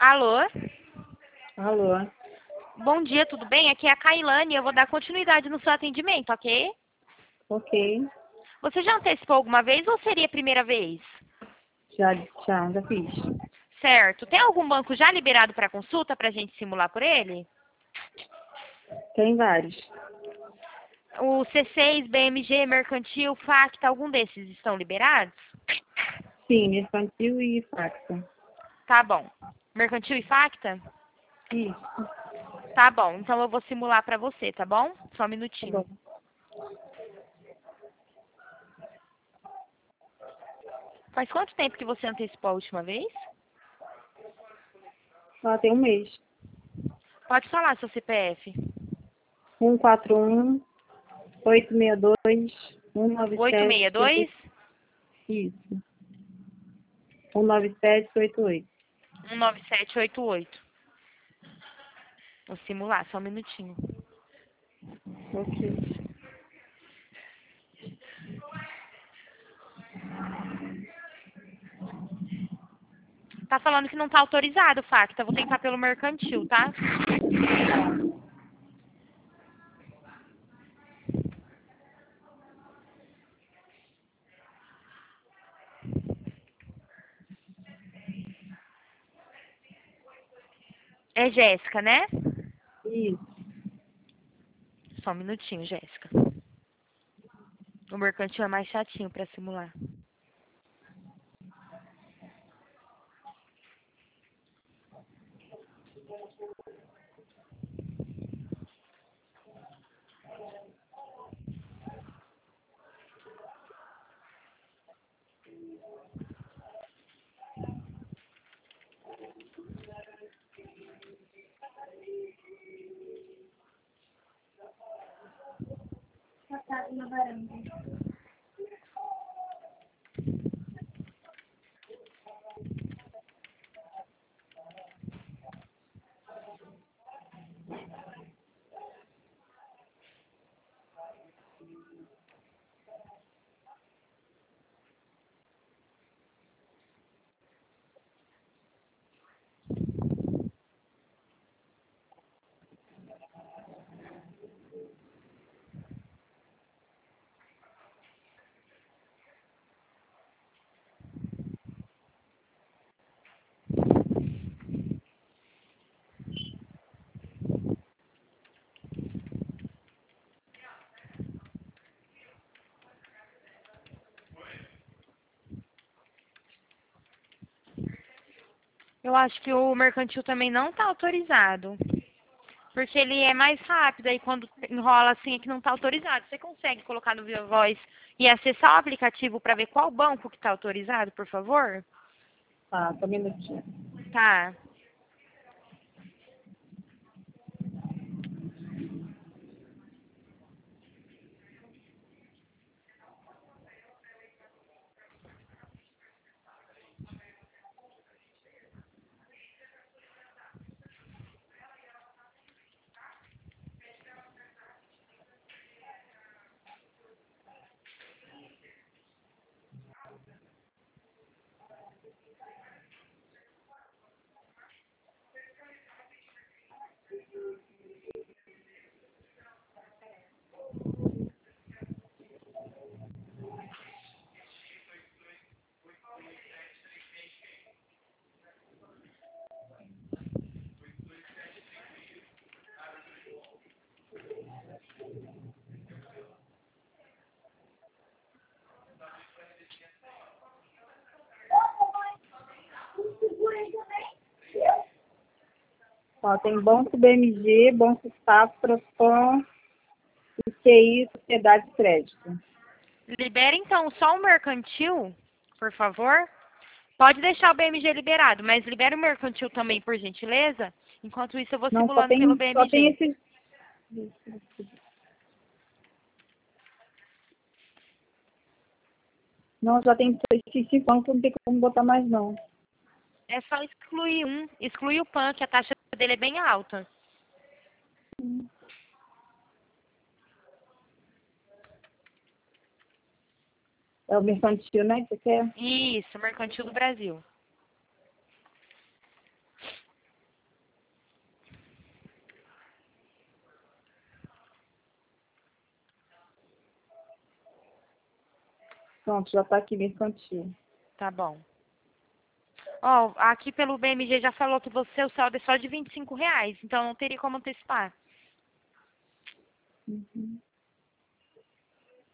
Alô? Alô? Bom dia, tudo bem? Aqui é a Kailane e eu vou dar continuidade no seu atendimento, ok? Ok. Você já antecipou alguma vez ou seria a primeira vez? Já fiz. Certo. Tem algum banco já liberado para consulta para a gente simular por ele? Tem vários. O C6, BMG, Mercantil, Facta, algum desses estão liberados? Sim, mercantil e faxa. Tá bom. Mercantil e Facta? Isso, Tá bom. Então eu vou simular para você, tá bom? Só um tá minutinho. bom. Faz quanto tempo que você antecipou a última vez? Ela tem um mês. Pode falar seu CPF. 141 862 197. 862 Isso. 19788. 19788. Vou simular, só um minutinho. Ok. Tá falando que não tá autorizado, Facta. Vou tentar pelo mercantil, tá? É Jéssica, né? Isso. Só um minutinho, Jéssica. O mercantil é mais chatinho pra simular. Eu acho que o mercantil também não tá autorizado. Porque ele é mais rápido, aí quando enrola assim é que não tá autorizado. Você consegue colocar no Viva Voz e acessar o aplicativo para ver qual banco que tá autorizado, por favor? Tá, só um minutinho. Tá. Ó, tem Banco BMG, Banco Safra, PAN, QI, Sociedade de Crédito. Libera então só o mercantil, por favor. Pode deixar o BMG liberado, mas libera o mercantil também, por gentileza. Enquanto isso, eu vou Não, simulando pelo só tem BMG. esses. Não, já tem esses 5 bancos, não tem como botar mais não. É só excluir um. Excluir o PAN, que a taxa dele é bem alta. É o mercantil, né, que você quer? Isso, mercantil do Brasil. Pronto, já tá aqui mercantil. Tá bom. Ó, aqui pelo BMG já falou que o saldo é só de R$ 25, então não teria como antecipar. Uhum.